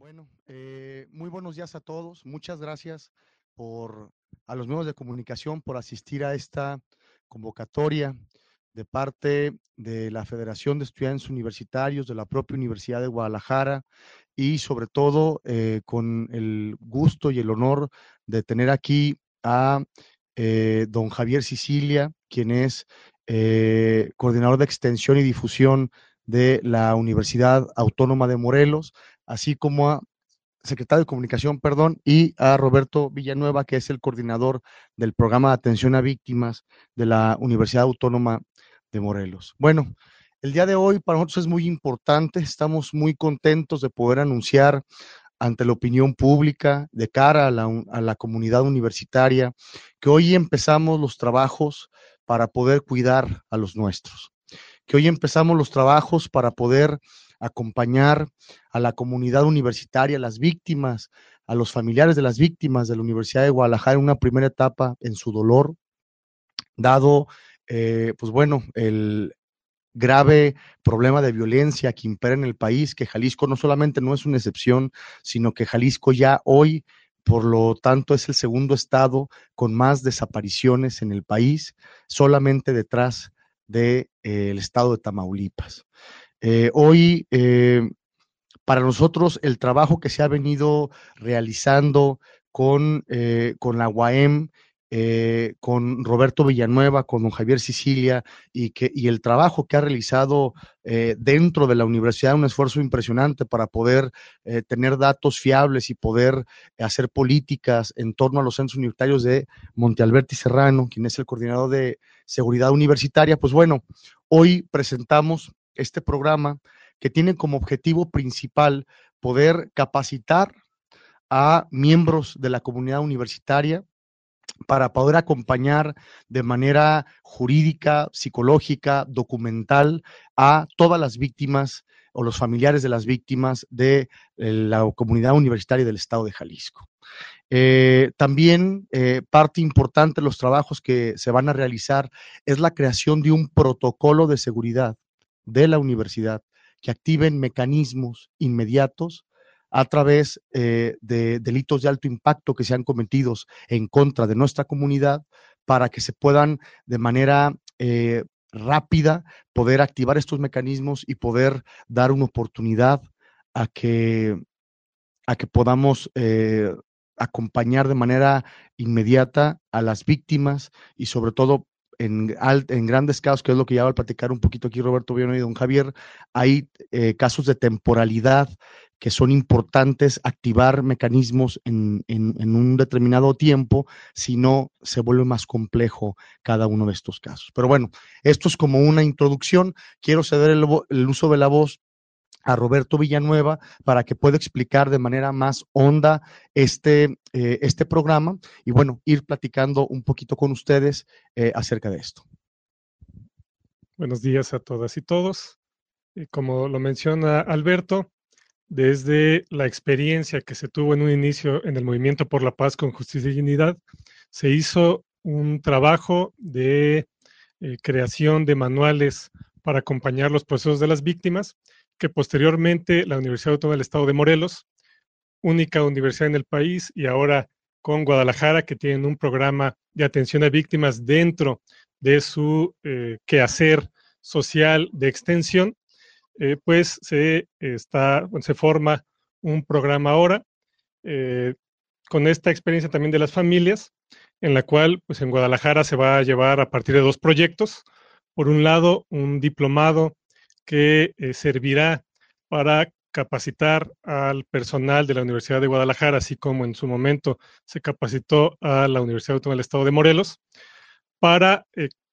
Bueno, muy buenos días a todos. Muchas gracias a los medios de comunicación por asistir a esta convocatoria de parte de la Federación de Estudiantes Universitarios, de la propia Universidad de Guadalajara y sobre todo con el gusto y el honor de tener aquí a don Javier Sicilia, quien es coordinador de extensión y difusión de la Universidad Autónoma de Morelos, así como a secretario de Comunicación, perdón, y a Roberto Villanueva, que es el coordinador del programa de atención a víctimas de la Universidad Autónoma de Morelos. Bueno, el día de hoy para nosotros es muy importante, estamos muy contentos de poder anunciar ante la opinión pública, de cara a la comunidad universitaria, que hoy empezamos los trabajos para poder cuidar a los nuestros, que hoy empezamos los trabajos para poder acompañar a la comunidad universitaria, a las víctimas, a los familiares de las víctimas de la Universidad de Guadalajara en una primera etapa en su dolor, dado, pues bueno, el grave problema de violencia que impera en el país, que Jalisco no solamente no es una excepción, sino que Jalisco ya hoy, por lo tanto, es el segundo estado con más desapariciones en el país, solamente detrás del estado de Tamaulipas. Hoy, para nosotros, el trabajo que se ha venido realizando con la UAM, con Roberto Villanueva, con don Javier Sicilia, y el trabajo que ha realizado dentro de la universidad, un esfuerzo impresionante para poder tener datos fiables y poder hacer políticas en torno a los centros universitarios de Monte Alberto y Serrano, quien es el coordinador de seguridad universitaria. Pues bueno, hoy presentamos este programa que tiene como objetivo principal poder capacitar a miembros de la comunidad universitaria para poder acompañar de manera jurídica, psicológica, documental a todas las víctimas o los familiares de las víctimas de la comunidad universitaria del estado de Jalisco. También parte importante de los trabajos que se van a realizar es la creación de un protocolo de seguridad de la universidad que activen mecanismos inmediatos a través de delitos de alto impacto que sean cometidos en contra de nuestra comunidad para que se puedan de manera rápida poder activar estos mecanismos y poder dar una oportunidad a que, a que podamos acompañar de manera inmediata a las víctimas y sobre todo en grandes casos, que es lo que ya va a platicar un poquito aquí Roberto Villanueva y don Javier, hay casos de temporalidad que son importantes activar mecanismos en un determinado tiempo, si no se vuelve más complejo cada uno de estos casos. Pero bueno, esto es como una introducción. Quiero ceder el uso de la voz a Roberto Villanueva para que pueda explicar de manera más honda este programa y bueno, ir platicando un poquito con ustedes acerca de esto. Buenos días a todas y todos. Como lo menciona Alberto, desde la experiencia que se tuvo en un inicio en el Movimiento por la Paz con Justicia y Dignidad, se hizo un trabajo de creación de manuales para acompañar los procesos de las víctimas, que posteriormente la Universidad Autónoma del Estado de Morelos, única universidad en el país, y ahora con Guadalajara, que tienen un programa de atención a víctimas dentro de su quehacer social de extensión, pues se forma un programa ahora con esta experiencia también de las familias, en la cual pues en Guadalajara se va a llevar a partir de 2 proyectos. Por un lado, un diplomado que servirá para capacitar al personal de la Universidad de Guadalajara, así como en su momento se capacitó a la Universidad Autónoma del Estado de Morelos, para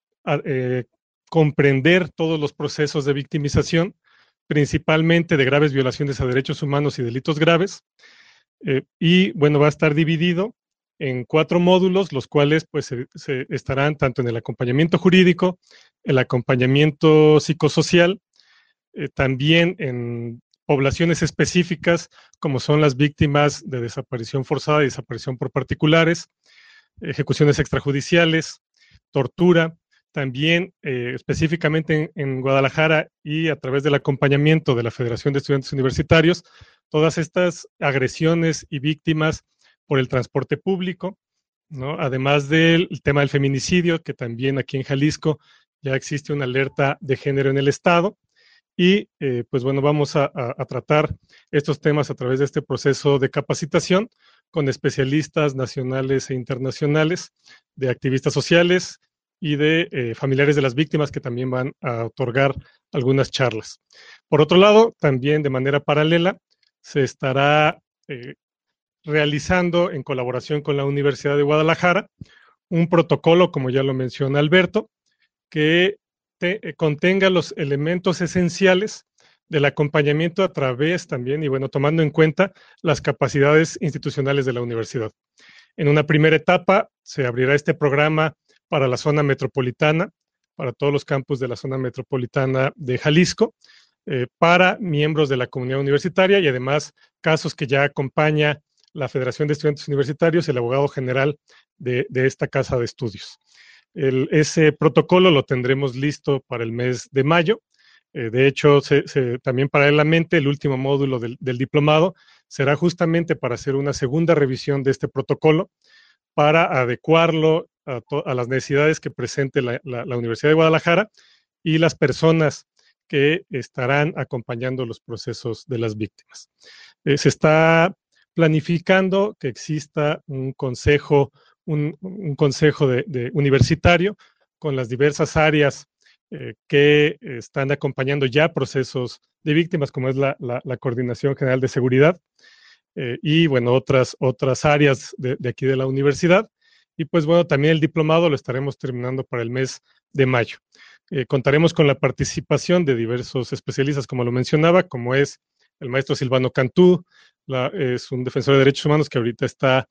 comprender todos los procesos de victimización, principalmente de graves violaciones a derechos humanos y delitos graves. Y bueno, va a estar dividido en 4 módulos, los cuales pues se estarán tanto en el acompañamiento jurídico, el acompañamiento psicosocial, también en poblaciones específicas como son las víctimas de desaparición forzada y desaparición por particulares, ejecuciones extrajudiciales, tortura, también específicamente en Guadalajara y a través del acompañamiento de la Federación de Estudiantes Universitarios, todas estas agresiones y víctimas por el transporte público, ¿no? Además del tema del feminicidio, que también aquí en Jalisco ya existe una alerta de género en el estado. Y pues bueno, vamos a tratar estos temas a través de este proceso de capacitación con especialistas nacionales e internacionales, de activistas sociales y de familiares de las víctimas que también van a otorgar algunas charlas. Por otro lado, también de manera paralela, se estará realizando en colaboración con la Universidad de Guadalajara un protocolo, como ya lo menciona Alberto, que contenga los elementos esenciales del acompañamiento a través también, y bueno, tomando en cuenta las capacidades institucionales de la universidad. En una primera etapa se abrirá este programa para la zona metropolitana, para todos los campus de la zona metropolitana de Jalisco, para miembros de la comunidad universitaria y además casos que ya acompaña la Federación de Estudiantes Universitarios y el abogado general de esta casa de estudios. Ese protocolo lo tendremos listo para el mes de mayo. De hecho, también paralelamente el último módulo del diplomado será justamente para hacer una segunda revisión de este protocolo para adecuarlo a las necesidades que presente la Universidad de Guadalajara y las personas que estarán acompañando los procesos de las víctimas. Se está planificando que exista un consejo universitario con las diversas áreas que están acompañando ya procesos de víctimas, como es la Coordinación General de Seguridad y, bueno, otras áreas de aquí de la universidad. Y, pues, bueno, también el diplomado lo estaremos terminando para el mes de mayo. Contaremos con la participación de diversos especialistas, como lo mencionaba, como es el maestro Silvano Cantú, es un defensor de derechos humanos que ahorita está,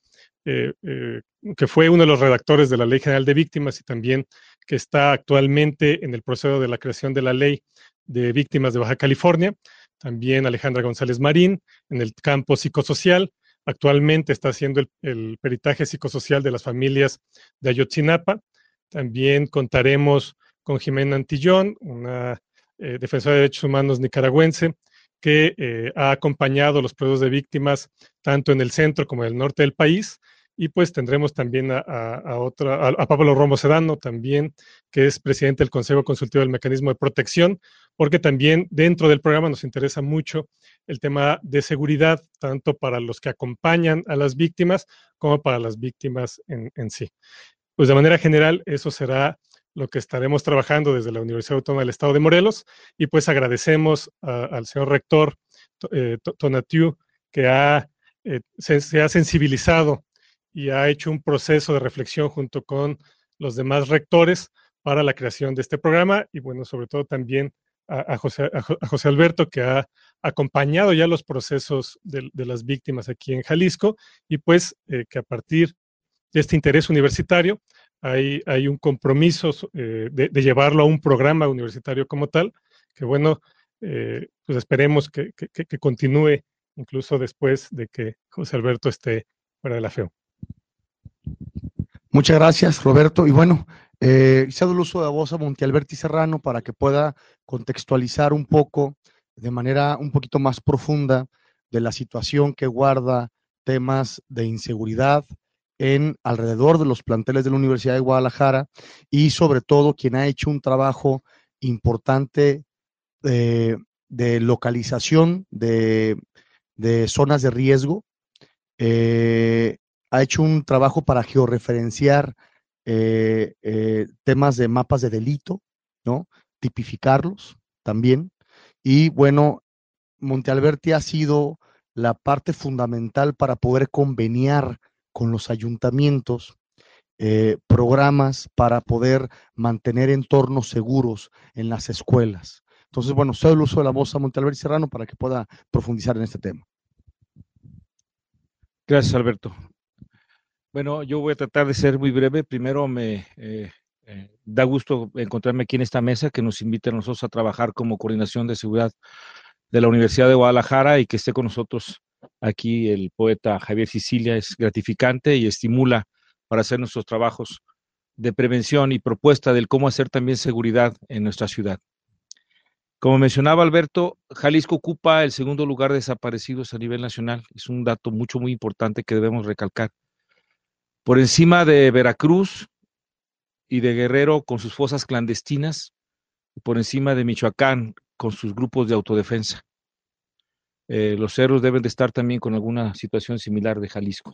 que fue uno de los redactores de la Ley General de Víctimas y también que está actualmente en el proceso de la creación de la Ley de Víctimas de Baja California. También Alejandra González Marín, en el campo psicosocial. Actualmente está haciendo el peritaje psicosocial de las familias de Ayotzinapa. También contaremos con Jimena Antillón, una defensora de derechos humanos nicaragüense, que ha acompañado los procesos de víctimas tanto en el centro como en el norte del país. Y pues tendremos también a Pablo Romo Sedano, también, que es presidente del Consejo Consultivo del Mecanismo de Protección, porque también dentro del programa nos interesa mucho el tema de seguridad, tanto para los que acompañan a las víctimas como para las víctimas en sí. Pues de manera general, eso será lo que estaremos trabajando desde la Universidad Autónoma del Estado de Morelos, y pues agradecemos al señor rector Tonatiuh, que se ha sensibilizado y ha hecho un proceso de reflexión junto con los demás rectores para la creación de este programa, y bueno, sobre todo también a José Alberto, que ha acompañado ya los procesos de las víctimas aquí en Jalisco, y pues que a partir de este interés universitario hay un compromiso de llevarlo a un programa universitario como tal, que bueno, pues esperemos que continúe incluso después de que José Alberto esté fuera de la FEU. Muchas gracias, Roberto. Y bueno, cedo el uso de voz a Montialberti Serrano para que pueda contextualizar un poco, de manera un poquito más profunda, de la situación que guarda temas de inseguridad alrededor de los planteles de la Universidad de Guadalajara, y sobre todo quien ha hecho un trabajo importante de localización de zonas de riesgo. Ha hecho un trabajo para georreferenciar temas de mapas de delito, ¿no? Tipificarlos también. Y bueno, Montealberti ha sido la parte fundamental para poder conveniar con los ayuntamientos programas para poder mantener entornos seguros en las escuelas. Entonces, bueno, cedo el uso de la voz a Montealberti Serrano para que pueda profundizar en este tema. Gracias, Alberto. Bueno, yo voy a tratar de ser muy breve. Primero, me da gusto encontrarme aquí en esta mesa que nos invita a nosotros a trabajar como coordinación de seguridad de la Universidad de Guadalajara, y que esté con nosotros aquí el poeta Javier Sicilia. Es gratificante y estimula para hacer nuestros trabajos de prevención y propuesta del cómo hacer también seguridad en nuestra ciudad. Como mencionaba Alberto, Jalisco ocupa el segundo lugar de desaparecidos a nivel nacional. Es un dato muy importante que debemos recalcar. Por encima de Veracruz y de Guerrero con sus fosas clandestinas, y por encima de Michoacán con sus grupos de autodefensa. Los cerros deben de estar también con alguna situación similar de Jalisco.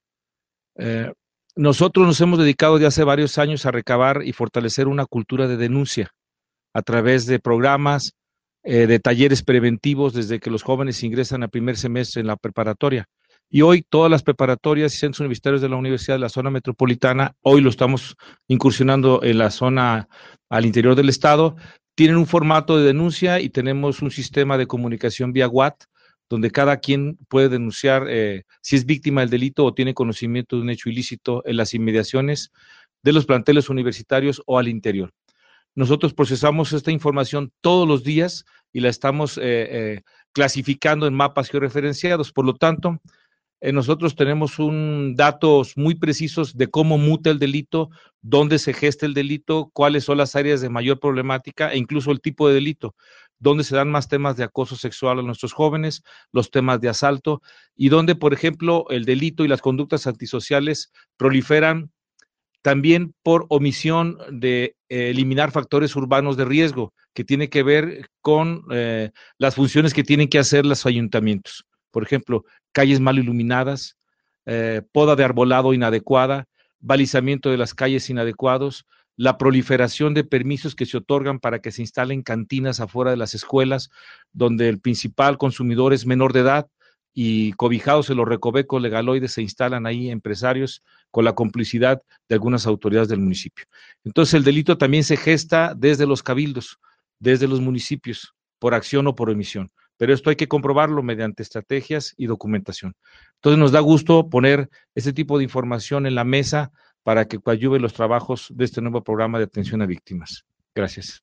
Nosotros nos hemos dedicado de hace varios años a recabar y fortalecer una cultura de denuncia a través de programas, de talleres preventivos desde que los jóvenes ingresan a primer semestre en la preparatoria. Y hoy todas las preparatorias y centros universitarios de la universidad de la zona metropolitana, hoy lo estamos incursionando en la zona al interior del estado, tienen un formato de denuncia y tenemos un sistema de comunicación vía WhatsApp, donde cada quien puede denunciar si es víctima del delito o tiene conocimiento de un hecho ilícito en las inmediaciones de los planteles universitarios o al interior. Nosotros procesamos esta información todos los días y la estamos clasificando en mapas georreferenciados. Por lo tanto, nosotros tenemos datos muy precisos de cómo muta el delito, dónde se gesta el delito, cuáles son las áreas de mayor problemática e incluso el tipo de delito, dónde se dan más temas de acoso sexual a nuestros jóvenes, los temas de asalto y dónde, por ejemplo, el delito y las conductas antisociales proliferan también por omisión de eliminar factores urbanos de riesgo, que tiene que ver con las funciones que tienen que hacer los ayuntamientos. Por ejemplo, calles mal iluminadas, poda de arbolado inadecuada, balizamiento de las calles inadecuados, la proliferación de permisos que se otorgan para que se instalen cantinas afuera de las escuelas, donde el principal consumidor es menor de edad, y cobijados en los recovecos legaloides se instalan ahí empresarios con la complicidad de algunas autoridades del municipio. Entonces el delito también se gesta desde los cabildos, desde los municipios, por acción o por omisión. Pero esto hay que comprobarlo mediante estrategias y documentación. Entonces nos da gusto poner este tipo de información en la mesa para que coadyuve los trabajos de este nuevo programa de atención a víctimas. Gracias.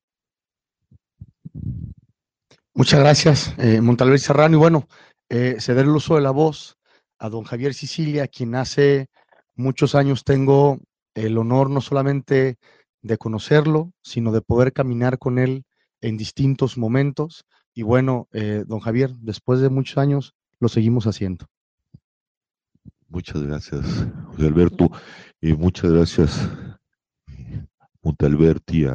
Muchas gracias, Montalver Serrano. Y bueno, ceder el uso de la voz a don Javier Sicilia, quien hace muchos años tengo el honor no solamente de conocerlo, sino de poder caminar con él en distintos momentos. Y bueno, don Javier, después de muchos años, lo seguimos haciendo. Muchas gracias, José Alberto. Muchas gracias, Montalberti,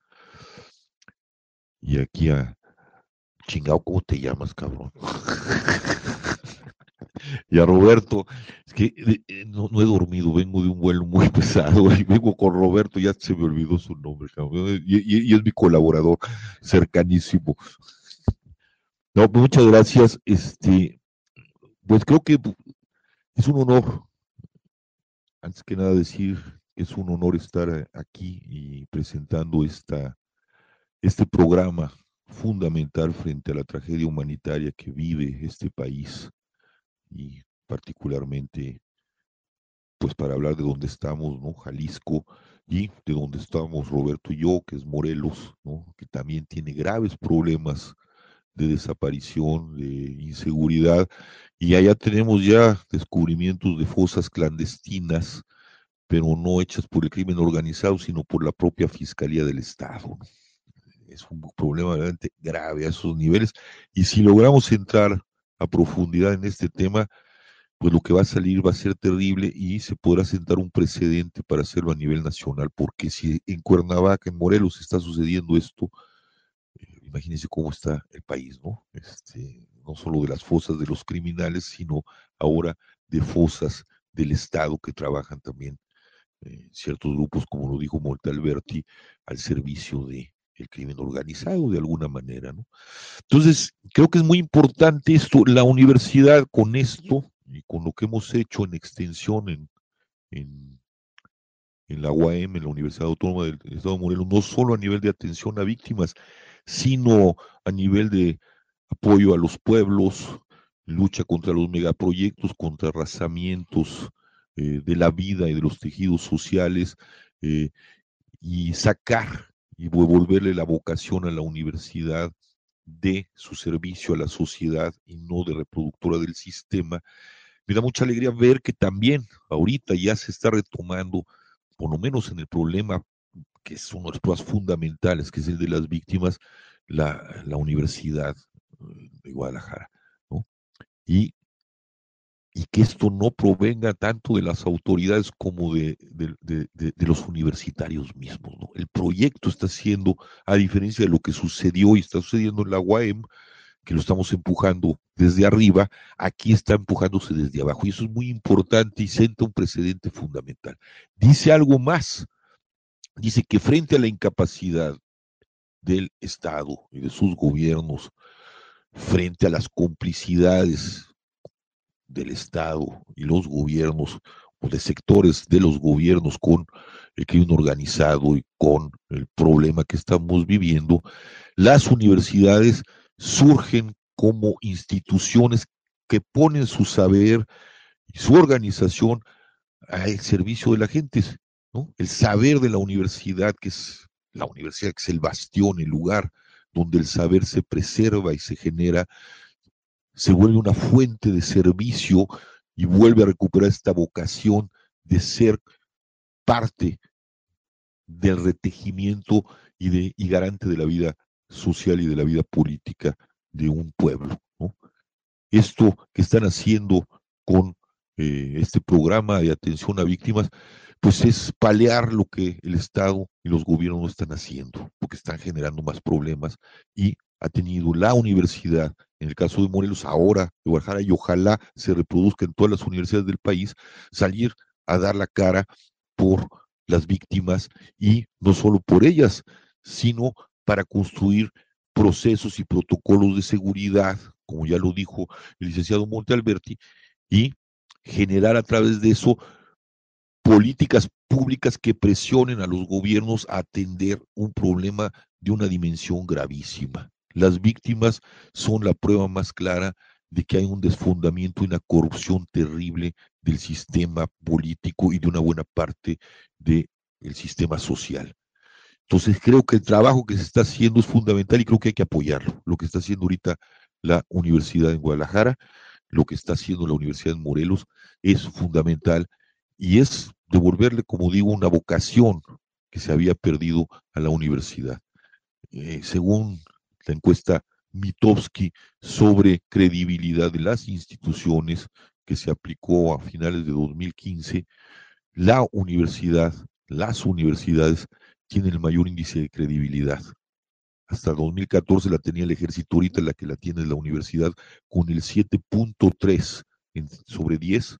y aquí a chingao, ¿cómo te llamas, cabrón? Y a Roberto, es que no he dormido, vengo de un vuelo muy pesado y vengo con Roberto, ya se me olvidó su nombre, cabrón, y es mi colaborador cercanísimo. No, pues muchas gracias. Pues creo que es un honor, antes que nada decir que es un honor estar aquí y presentando este programa fundamental frente a la tragedia humanitaria que vive este país y particularmente pues para hablar de dónde estamos, ¿no? Jalisco, y de dónde estamos Roberto y yo, que es Morelos, ¿no? Que también tiene graves problemas de desaparición, de inseguridad, y allá tenemos ya descubrimientos de fosas clandestinas, pero no hechas por el crimen organizado, sino por la propia Fiscalía del Estado, ¿no? Es un problema realmente grave a esos niveles, y si logramos entrar a profundidad en este tema, pues lo que va a salir va a ser terrible y se podrá sentar un precedente para hacerlo a nivel nacional, porque si en Cuernavaca, en Morelos, está sucediendo esto, imagínense cómo está el país, ¿no? No solo de las fosas de los criminales, sino ahora de fosas del Estado que trabajan también ciertos grupos, como lo dijo Montalberti, al servicio de el crimen organizado de alguna manera, ¿no? Entonces, creo que es muy importante esto, la universidad con esto y con lo que hemos hecho en extensión en, en la UAM, en la Universidad Autónoma del Estado de Morelos, no solo a nivel de atención a víctimas, sino a nivel de apoyo a los pueblos, lucha contra los megaproyectos, contra arrasamientos de la vida y de los tejidos sociales, y sacar y devolverle la vocación a la universidad de su servicio a la sociedad y no de reproductora del sistema. Me da mucha alegría ver que también ahorita ya se está retomando, por lo menos en el problema que es uno de los problemas fundamentales, que es el de las víctimas, la Universidad de Guadalajara, ¿no? Y, y que esto no provenga tanto de las autoridades como de los universitarios mismos, ¿no? El proyecto está siendo, a diferencia de lo que sucedió y está sucediendo en la UAM, que lo estamos empujando desde arriba, aquí está empujándose desde abajo. Y eso es muy importante y sienta un precedente fundamental. Dice algo más. Dice que frente a la incapacidad del Estado y de sus gobiernos, frente a las complicidades del Estado y los gobiernos, o de sectores de los gobiernos con el crimen organizado y con el problema que estamos viviendo, las universidades surgen como instituciones que ponen su saber y su organización al servicio de la gente, ¿no? El saber de la universidad, que es la universidad, que es el bastión, el lugar donde el saber se preserva y se genera, se vuelve una fuente de servicio y vuelve a recuperar esta vocación de ser parte del retejimiento y garante de la vida social y de la vida política de un pueblo, ¿no? Esto que están haciendo con este programa de atención a víctimas, pues es paliar lo que el Estado y los gobiernos no están haciendo, porque están generando más problemas y ha tenido la universidad, en el caso de Morelos, ahora de Guadalajara, y ojalá se reproduzca en todas las universidades del país, salir a dar la cara por las víctimas y no solo por ellas, sino para construir procesos y protocolos de seguridad, como ya lo dijo el licenciado Monte Alberti, y generar a través de eso políticas públicas que presionen a los gobiernos a atender un problema de una dimensión gravísima. Las víctimas son la prueba más clara de que hay un desfondamiento y una corrupción terrible del sistema político y de una buena parte del sistema social. Entonces creo que el trabajo que se está haciendo es fundamental y creo que hay que apoyarlo. Lo que está haciendo ahorita la Universidad en Guadalajara, lo que está haciendo la Universidad en Morelos es fundamental y es devolverle, como digo, una vocación que se había perdido a la universidad. Según la encuesta Mitofsky sobre credibilidad de las instituciones que se aplicó a finales de 2015, la universidad, las universidades tienen el mayor índice de credibilidad. Hasta 2014 la tenía el ejército, ahorita la que la tiene es la universidad con el 7.3 sobre 10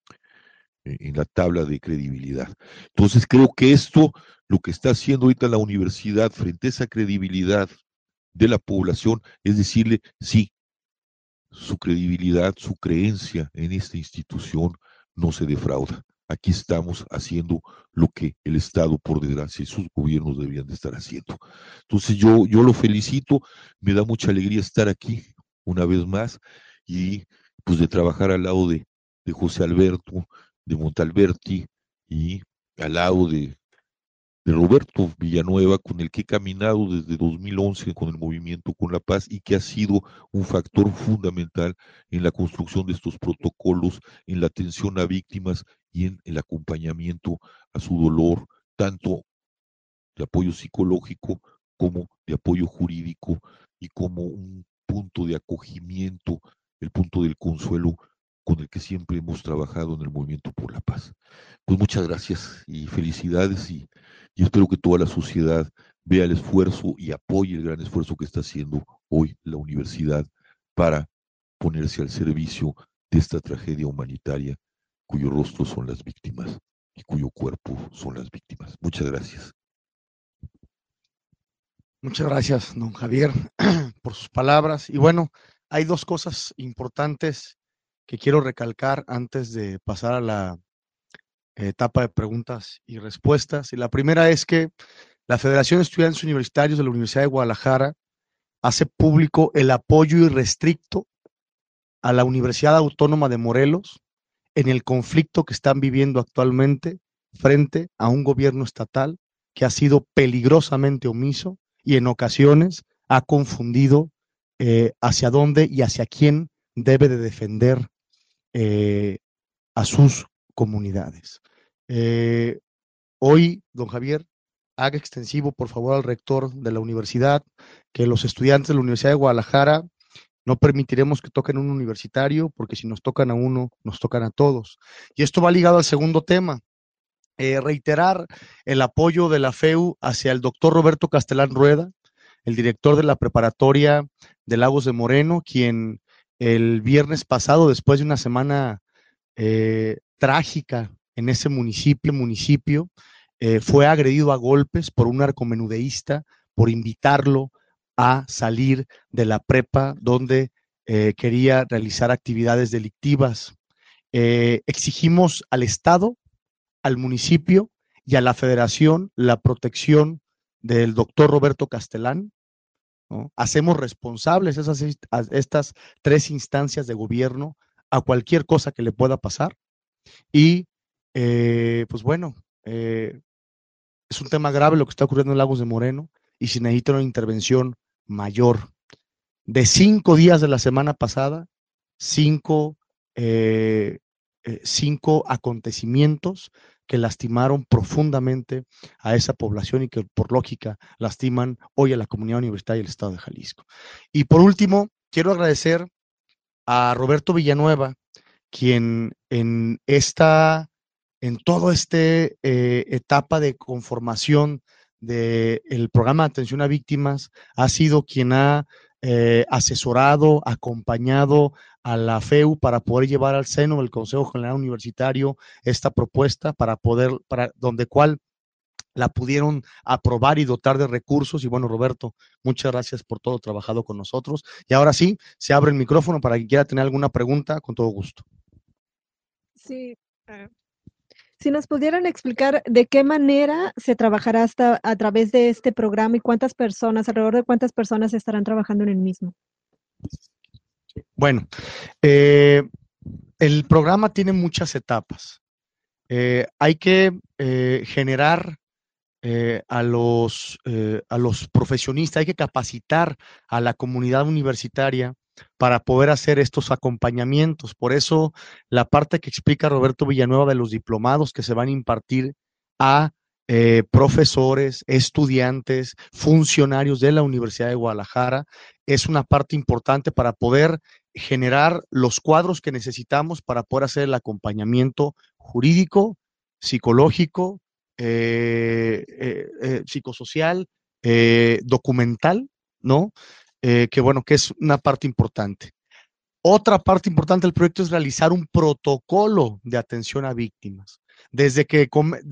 en la tabla de credibilidad. Entonces creo que esto, lo que está haciendo ahorita la universidad frente a esa credibilidad de la población, es decirle, sí, su credibilidad, su creencia en esta institución no se defrauda. Aquí estamos haciendo lo que el Estado, por desgracia, y sus gobiernos debían de estar haciendo. Entonces yo lo felicito, me da mucha alegría estar aquí una vez más y pues de trabajar al lado de José Alberto, de Montalberti y al lado de Roberto Villanueva, con el que he caminado desde 2011 con el Movimiento con la Paz y que ha sido un factor fundamental en la construcción de estos protocolos, en la atención a víctimas y en el acompañamiento a su dolor, tanto de apoyo psicológico como de apoyo jurídico y como un punto de acogimiento, el punto del consuelo con el que siempre hemos trabajado en el Movimiento por la Paz. Pues muchas gracias y felicidades y espero que toda la sociedad vea el esfuerzo y apoye el gran esfuerzo que está haciendo hoy la universidad para ponerse al servicio de esta tragedia humanitaria cuyo rostro son las víctimas y cuyo cuerpo son las víctimas. Muchas gracias. Muchas gracias, don Javier, por sus palabras. Y bueno, hay dos cosas importantes que quiero recalcar antes de pasar a la etapa de preguntas y respuestas. Y la primera es que la Federación de Estudiantes Universitarios de la Universidad de Guadalajara hace público el apoyo irrestricto a la Universidad Autónoma de Morelos en el conflicto que están viviendo actualmente frente a un gobierno estatal que ha sido peligrosamente omiso y en ocasiones ha confundido hacia dónde y hacia quién debe de defender a sus comunidades. Hoy, don Javier, haga extensivo, por favor, al rector de la universidad que los estudiantes de la Universidad de Guadalajara no permitiremos que toquen un universitario, porque si nos tocan a uno, nos tocan a todos. Y esto va ligado al segundo tema. Reiterar el apoyo de la FEU hacia el doctor Roberto Castellán Rueda, el director de la preparatoria de Lagos de Moreno, quien el viernes pasado, después de una semana trágica en ese municipio, fue agredido a golpes por un narcomenudeísta por invitarlo a salir de la prepa donde quería realizar actividades delictivas. Exigimos al Estado, al municipio y a la Federación la protección del doctor Roberto Castellán, ¿no? Hacemos responsables estas 3 instancias de gobierno a cualquier cosa que le pueda pasar. Y pues bueno, es un tema grave lo que está ocurriendo en Lagos de Moreno y se necesita una intervención mayor. De 5 días de la semana pasada, 5 acontecimientos que lastimaron profundamente a esa población y que por lógica lastiman hoy a la comunidad universitaria y el estado de Jalisco. Y por último, quiero agradecer a Roberto Villanueva, quien en toda esta etapa de conformación del programa de atención a víctimas, ha sido quien ha asesorado, acompañado a la FEU para poder llevar al seno del Consejo General Universitario esta propuesta para donde cual la pudieron aprobar y dotar de recursos. Y bueno, Roberto, muchas gracias por todo trabajado con nosotros. Y ahora sí, se abre el micrófono para quien quiera tener alguna pregunta, con todo gusto. Sí, si nos pudieran explicar de qué manera se trabajará a través de este programa y alrededor de cuántas personas estarán trabajando en el mismo. Bueno, el programa tiene muchas etapas. Hay que generar a los profesionistas, hay que capacitar a la comunidad universitaria para poder hacer estos acompañamientos. Por eso la parte que explica Roberto Villanueva de los diplomados que se van a impartir a profesores, estudiantes, funcionarios de la Universidad de Guadalajara, es una parte importante para poder generar los cuadros que necesitamos para poder hacer el acompañamiento jurídico, psicológico, psicosocial, documental, ¿no? Que bueno, que es una parte importante. Otra parte importante del proyecto es realizar un protocolo de atención a víctimas. Desde que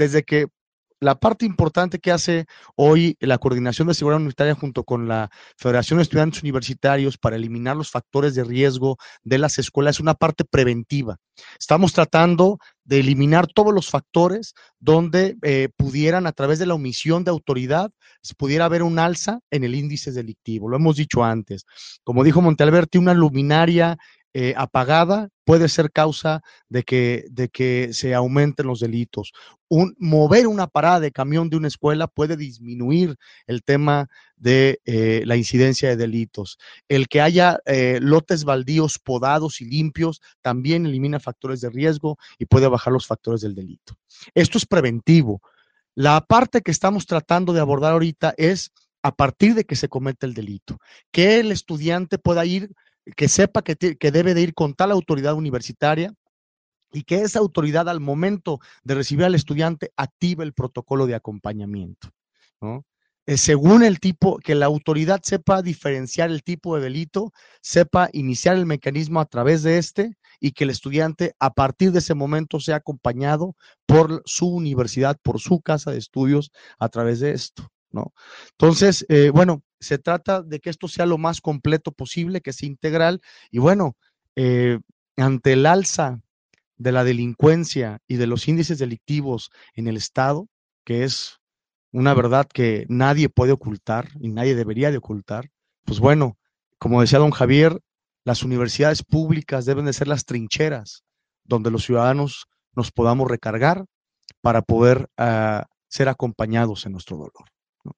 la parte importante que hace hoy la Coordinación de Seguridad Universitaria junto con la Federación de Estudiantes Universitarios para eliminar los factores de riesgo de las escuelas es una parte preventiva. Estamos tratando de eliminar todos los factores donde pudieran, a través de la omisión de autoridad, pudiera haber un alza en el índice delictivo. Lo hemos dicho antes. Como dijo Montealberti, una luminaria apagada puede ser causa de que se aumenten los delitos. Mover una parada de camión de una escuela puede disminuir el tema de la incidencia de delitos. El que haya lotes baldíos podados y limpios también elimina factores de riesgo y puede bajar los factores del delito. Esto es preventivo. La parte que estamos tratando de abordar ahorita es a partir de que se comete el delito, que el estudiante pueda ir, que sepa que debe de ir con tal autoridad universitaria y que esa autoridad al momento de recibir al estudiante active el protocolo de acompañamiento, ¿no? Según el tipo, que la autoridad sepa diferenciar el tipo de delito, sepa iniciar el mecanismo a través de y que el estudiante a partir de ese momento sea acompañado por su universidad, por su casa de estudios a través de esto, ¿no? Entonces, bueno, se trata de que esto sea lo más completo posible, que sea integral y bueno, ante el alza de la delincuencia y de los índices delictivos en el estado, que es una verdad que nadie puede ocultar y nadie debería de ocultar, pues bueno, como decía don Javier, las universidades públicas deben de ser las trincheras donde los ciudadanos nos podamos recargar para poder ser acompañados en nuestro dolor, ¿no?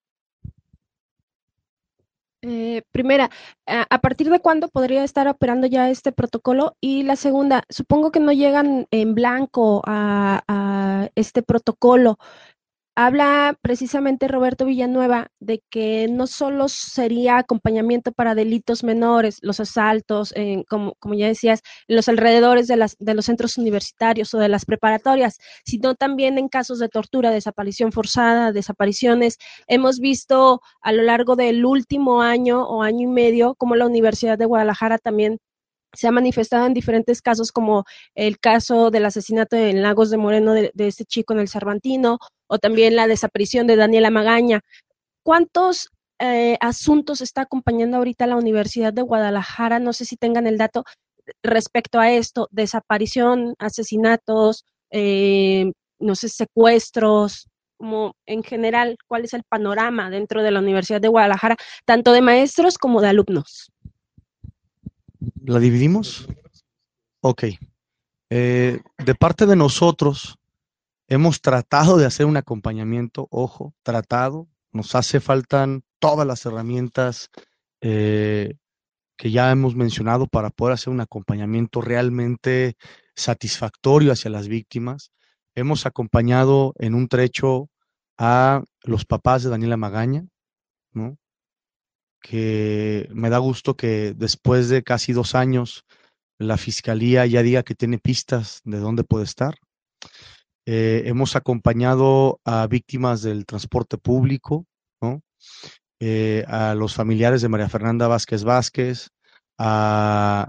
Primera, ¿a partir de cuándo podría estar operando ya este protocolo? Y la segunda, supongo que no llegan en blanco a este protocolo. habla precisamente Roberto Villanueva de que no solo sería acompañamiento para delitos menores, los asaltos, como ya decías, en los alrededores de los centros universitarios o de las preparatorias, sino también en casos de tortura, desaparición forzada, desapariciones. Hemos visto a lo largo del último año o año y medio cómo la Universidad de Guadalajara también se ha manifestado en diferentes casos, como el caso del asesinato en Lagos de Moreno de este chico en el Cervantino, o también la desaparición de Daniela Magaña. ¿Cuántos asuntos está acompañando ahorita la Universidad de Guadalajara? No sé si tengan el dato respecto a esto, desaparición, asesinatos, no sé, secuestros, como en general, ¿cuál es el panorama dentro de la Universidad de Guadalajara, tanto de maestros como de alumnos? ¿La dividimos? Ok. De parte de nosotros, hemos tratado de hacer un acompañamiento, ojo, tratado. Nos hace faltan todas las herramientas que ya hemos mencionado para poder hacer un acompañamiento realmente satisfactorio hacia las víctimas. Hemos acompañado en un trecho a los papás de Daniela Magaña, ¿no? Que me da gusto que después de casi 2 años la fiscalía ya diga que tiene pistas de dónde puede estar. Hemos acompañado a víctimas del transporte público, ¿no? A los familiares de María Fernanda Vázquez Vázquez, a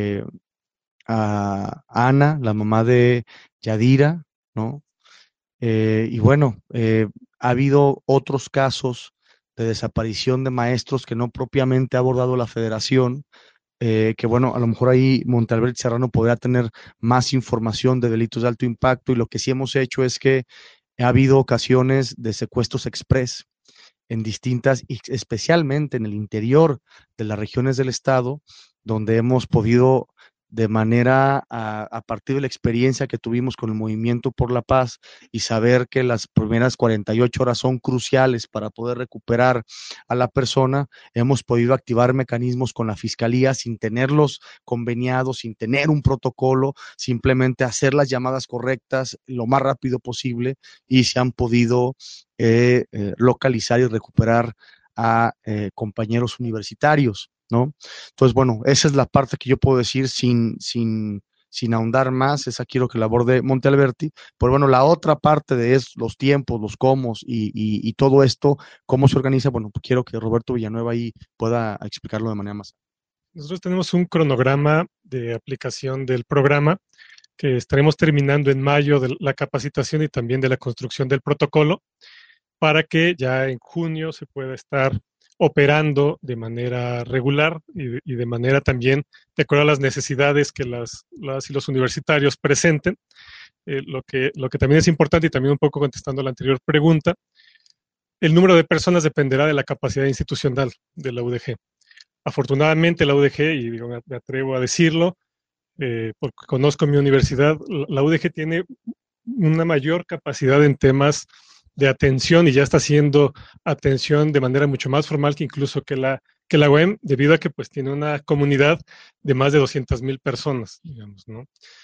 Ana, la mamá de Yadira, ¿no? Y bueno, ha habido otros casos de desaparición de maestros que no propiamente ha abordado la federación, que bueno, a lo mejor ahí Montalbert Serrano podría tener más información de delitos de alto impacto, y lo que sí hemos hecho es que ha habido ocasiones de secuestros express en distintas, especialmente en el interior de las regiones del estado, donde hemos podido de manera a partir de la experiencia que tuvimos con el Movimiento por la Paz y saber que las primeras 48 horas son cruciales para poder recuperar a la persona, hemos podido activar mecanismos con la Fiscalía sin tenerlos conveniados, sin tener un protocolo, simplemente hacer las llamadas correctas lo más rápido posible, y se han podido localizar y recuperar a compañeros universitarios, ¿no? Entonces, bueno, esa es la parte que yo puedo decir sin ahondar más. Esa quiero que la aborde Monte Alberti. Pero bueno, la otra parte de los tiempos, los cómo y todo esto, cómo se organiza, bueno, pues quiero que Roberto Villanueva ahí pueda explicarlo de manera más. Nosotros tenemos un cronograma de aplicación del programa que estaremos terminando en mayo de la capacitación y también de la construcción del protocolo, para que ya en junio se pueda estar operando de manera regular y de manera también de acuerdo a las necesidades que las y los universitarios presenten. Lo que también es importante, y también un poco contestando a la anterior pregunta, el número de personas dependerá de la capacidad institucional de la UDG. Afortunadamente la UDG, y digo, me atrevo a decirlo, porque conozco mi universidad, la UDG tiene una mayor capacidad en temas de atención, y ya está haciendo atención de manera mucho más formal que incluso que la UEM, debido a que pues tiene una comunidad de más de 200,000 personas, digamos, ¿no?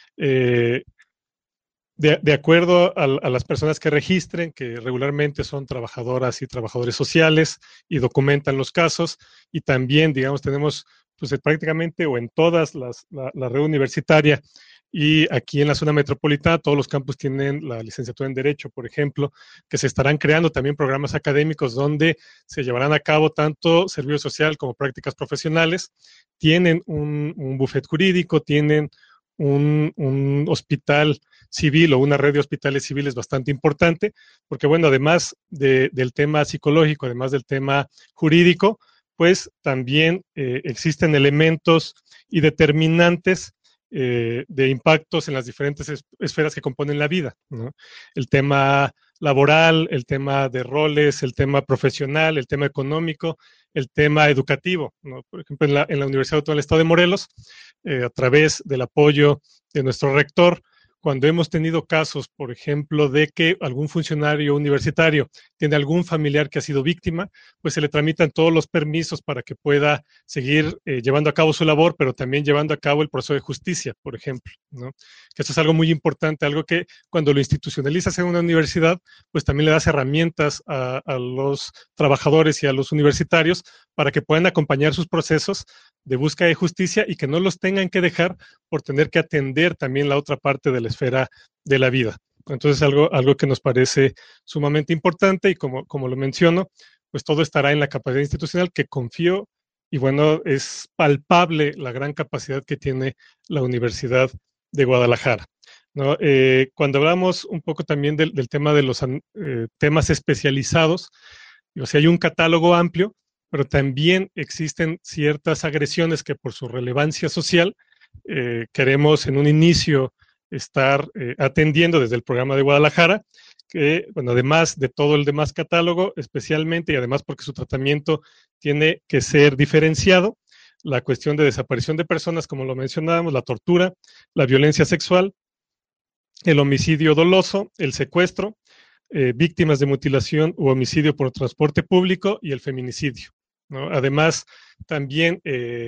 De acuerdo a las personas que registren, que regularmente son trabajadoras y trabajadores sociales y documentan los casos, y también, digamos, tenemos pues prácticamente o en todas la red universitaria y aquí en la zona metropolitana, todos los campus tienen la licenciatura en Derecho, por ejemplo, que se estarán creando también programas académicos donde se llevarán a cabo tanto servicio social como prácticas profesionales. Tienen un bufet jurídico, tienen un hospital civil o una red de hospitales civiles bastante importante, porque bueno, además del tema psicológico, además del tema jurídico, pues también existen elementos y determinantes de impactos en las diferentes esferas que componen la vida, ¿no? El tema laboral, el tema de roles, el tema profesional, el tema económico, el tema educativo, ¿no? Por ejemplo, en la Universidad Autónoma del Estado de Morelos, a través del apoyo de nuestro rector, cuando hemos tenido casos, por ejemplo, de que algún funcionario universitario tiene algún familiar que ha sido víctima, pues se le tramitan todos los permisos para que pueda seguir llevando a cabo su labor, pero también llevando a cabo el proceso de justicia, por ejemplo, ¿no? Que eso es algo muy importante, algo que cuando lo institucionalizas en una universidad, pues también le das herramientas a los trabajadores y a los universitarios para que puedan acompañar sus procesos de búsqueda de justicia y que no los tengan que dejar por tener que atender también la otra parte de la esfera de la vida. Entonces, algo que nos parece sumamente importante y como lo menciono, pues todo estará en la capacidad institucional que confío y bueno, es palpable la gran capacidad que tiene la Universidad de Guadalajara, ¿no? Cuando hablamos un poco también del tema de los temas especializados, o sea, hay un catálogo amplio, pero también existen ciertas agresiones que por su relevancia social queremos en un inicio estar atendiendo desde el programa de Guadalajara, que, bueno, además de todo el demás catálogo, especialmente y además porque su tratamiento tiene que ser diferenciado, la cuestión de desaparición de personas, como lo mencionábamos, la tortura, la violencia sexual, el homicidio doloso, el secuestro, víctimas de mutilación u homicidio por transporte público y el feminicidio, ¿no? Además, también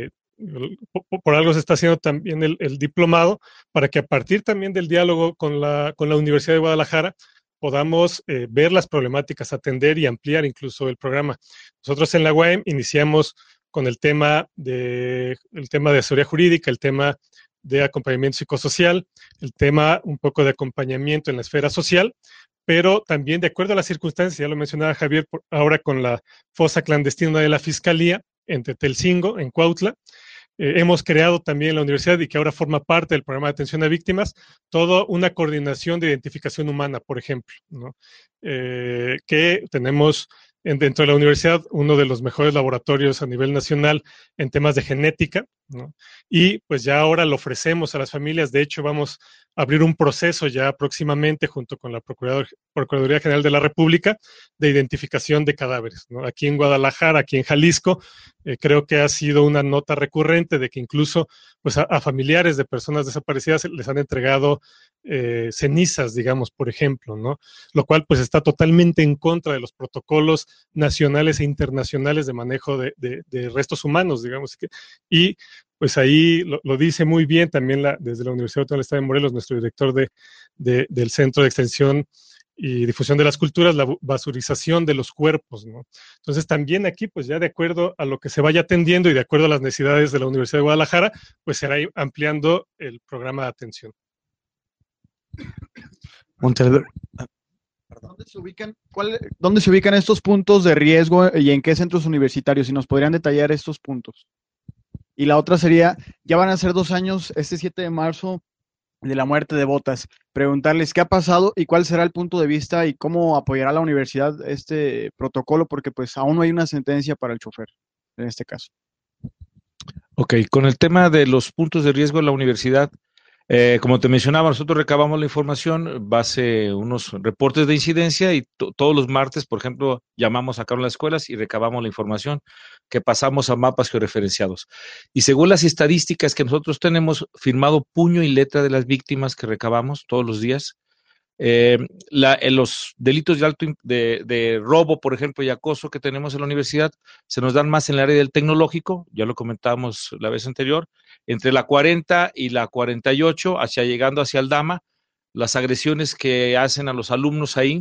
por algo se está haciendo también el diplomado para que a partir también del diálogo con la Universidad de Guadalajara podamos ver las problemáticas, atender y ampliar incluso el programa. Nosotros en la UAM iniciamos con el tema de asesoría jurídica, el tema de acompañamiento psicosocial, el tema un poco de acompañamiento en la esfera social, pero también de acuerdo a las circunstancias, ya lo mencionaba Javier, ahora con la fosa clandestina de la Fiscalía en Tetelcingo, en Cuautla, hemos creado también en la universidad y que ahora forma parte del programa de atención a víctimas, toda una coordinación de identificación humana, por ejemplo, ¿no? Que tenemos dentro de la universidad uno de los mejores laboratorios a nivel nacional en temas de genética, ¿no? Y pues ya ahora lo ofrecemos a las familias. De hecho, vamos a abrir un proceso ya próximamente junto con la Procuraduría General de la República de identificación de cadáveres, ¿no? Aquí en Guadalajara, aquí en Jalisco, creo que ha sido una nota recurrente de que incluso pues a familiares de personas desaparecidas les han entregado cenizas, digamos, por ejemplo, ¿no? Lo cual pues está totalmente en contra de los protocolos nacionales e internacionales de manejo de restos humanos, digamos. Y pues ahí lo dice muy bien también desde la Universidad Autónoma del Estado de Morelos, nuestro director del Centro de Extensión y Difusión de las Culturas, la basurización de los cuerpos, ¿no? Entonces también aquí, pues ya de acuerdo a lo que se vaya atendiendo y de acuerdo a las necesidades de la Universidad de Guadalajara, pues será ampliando el programa de atención. ¿Dónde se ubican estos puntos de riesgo y en qué centros universitarios? Si nos podrían detallar estos puntos. Y la otra sería, ya van a ser 2 años, este 7 de marzo, de la muerte de Botas. Preguntarles qué ha pasado y cuál será el punto de vista y cómo apoyará la universidad este protocolo, porque pues aún no hay una sentencia para el chofer, en este caso. Ok, con el tema de los puntos de riesgo en la universidad, como te mencionaba, nosotros recabamos la información base unos reportes de incidencia y todos los martes, por ejemplo, llamamos acá a las escuelas y recabamos la información que pasamos a mapas georreferenciados. Y según las estadísticas que nosotros tenemos, firmado puño y letra de las víctimas que recabamos todos los días, los delitos de robo, por ejemplo, y acoso que tenemos en la universidad se nos dan más en el área del tecnológico, ya lo comentábamos la vez anterior, entre la 40 y la 48, llegando hacia Aldama, las agresiones que hacen a los alumnos ahí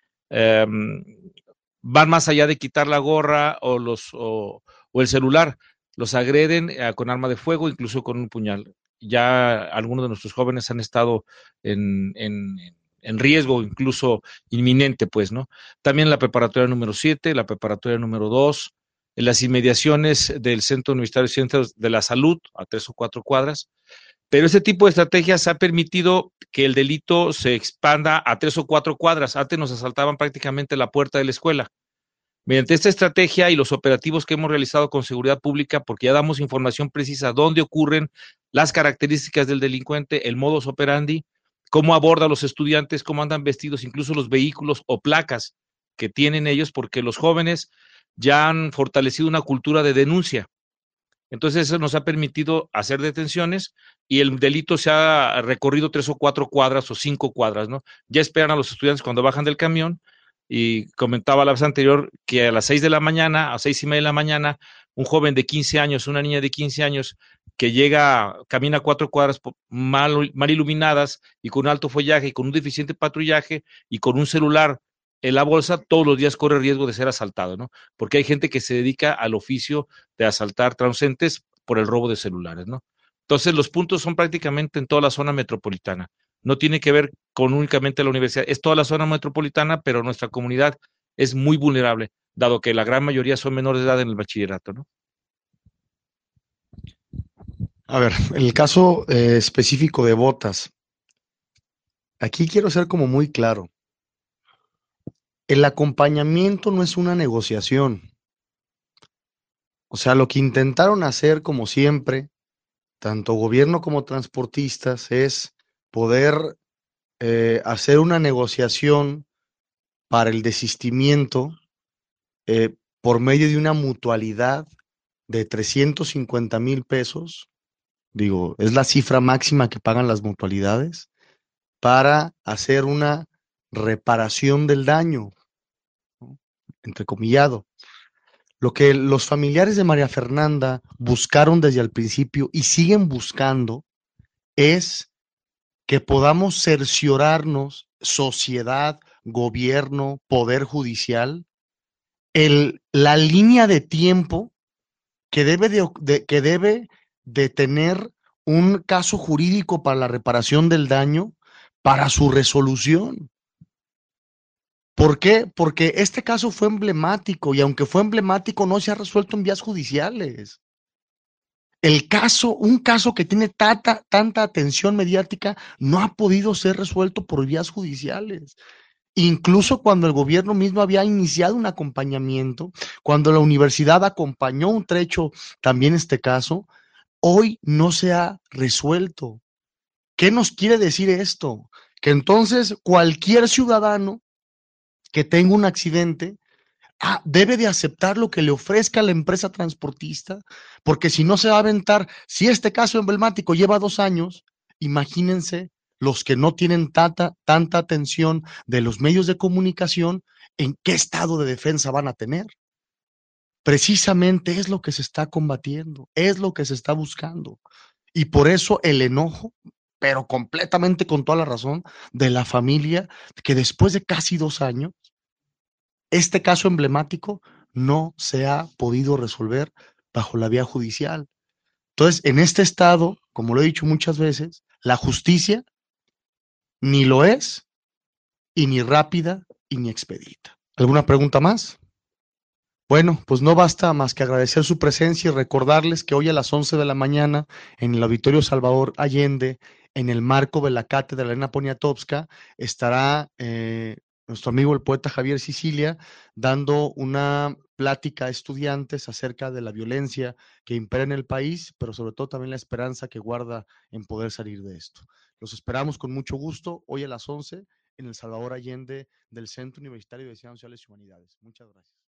van más allá de quitar la gorra o el celular, los agreden con arma de fuego, incluso con un puñal. Ya algunos de nuestros jóvenes han estado en riesgo incluso inminente, pues, ¿no? También la preparatoria número 7, la preparatoria número 2, en las inmediaciones del Centro Universitario de Ciencias de la Salud, a 3 o 4 cuadras. Pero ese tipo de estrategias ha permitido que el delito se expanda a 3 o 4 cuadras. Antes nos asaltaban prácticamente la puerta de la escuela. Mediante esta estrategia y los operativos que hemos realizado con seguridad pública, porque ya damos información precisa dónde ocurren, las características del delincuente, el modus operandi, cómo aborda a los estudiantes, cómo andan vestidos, incluso los vehículos o placas que tienen ellos, porque los jóvenes ya han fortalecido una cultura de denuncia. Entonces eso nos ha permitido hacer detenciones y el delito se ha recorrido 3 o 4 cuadras o 5 cuadras, ¿no? Ya esperan a los estudiantes cuando bajan del camión y comentaba la vez anterior que a las 6 de la mañana, a 6:30 de la mañana, un joven de 15 años, una niña de 15 años que camina 4 cuadras mal iluminadas y con alto follaje y con un deficiente patrullaje y con un celular en la bolsa, todos los días corre riesgo de ser asaltado, ¿no? Porque hay gente que se dedica al oficio de asaltar transeúntes por el robo de celulares, ¿no? Entonces, los puntos son prácticamente en toda la zona metropolitana. No tiene que ver con únicamente la universidad, es toda la zona metropolitana, pero nuestra comunidad es muy vulnerable, dado que la gran mayoría son menores de edad en el bachillerato, ¿no? A ver, en el caso específico de Botas, aquí quiero ser como muy claro. El acompañamiento no es una negociación. O sea, lo que intentaron hacer, como siempre, tanto gobierno como transportistas, es poder hacer una negociación para el desistimiento por medio de una mutualidad de 350,000 pesos. Digo, es la cifra máxima que pagan las mutualidades para hacer una reparación del daño, ¿no? Entrecomillado. Lo que los familiares de María Fernanda buscaron desde el principio y siguen buscando es que podamos cerciorarnos, sociedad, gobierno, poder judicial, la línea de tiempo que debe de tener un caso jurídico para la reparación del daño, para su resolución. ¿Por qué? Porque este caso fue emblemático y aunque fue emblemático no se ha resuelto en vías judiciales. Un caso que tiene tanta atención mediática no ha podido ser resuelto por vías judiciales. Incluso cuando el gobierno mismo había iniciado un acompañamiento, cuando la universidad acompañó un trecho también este caso, hoy no se ha resuelto. ¿Qué nos quiere decir esto? Que entonces cualquier ciudadano que tenga un accidente debe de aceptar lo que le ofrezca la empresa transportista, porque si no se va a aventar, si este caso emblemático lleva 2 años, imagínense los que no tienen tanta atención de los medios de comunicación, ¿en qué estado de defensa van a tener? Precisamente es lo que se está combatiendo, es lo que se está buscando. Y por eso el enojo, pero completamente con toda la razón, de la familia, que después de casi 2 años, este caso emblemático no se ha podido resolver bajo la vía judicial. Entonces, en este estado, como lo he dicho muchas veces, la justicia ni lo es, y ni rápida, y ni expedita. ¿Alguna pregunta más? Bueno, pues no basta más que agradecer su presencia y recordarles que hoy a las 11 de la mañana en el Auditorio Salvador Allende, en el marco de la cátedra Elena Poniatowska, estará nuestro amigo el poeta Javier Sicilia dando una plática a estudiantes acerca de la violencia que impera en el país, pero sobre todo también la esperanza que guarda en poder salir de esto. Los esperamos con mucho gusto hoy a las 11 en el Salvador Allende del Centro Universitario de Ciencias Sociales y Humanidades. Muchas gracias.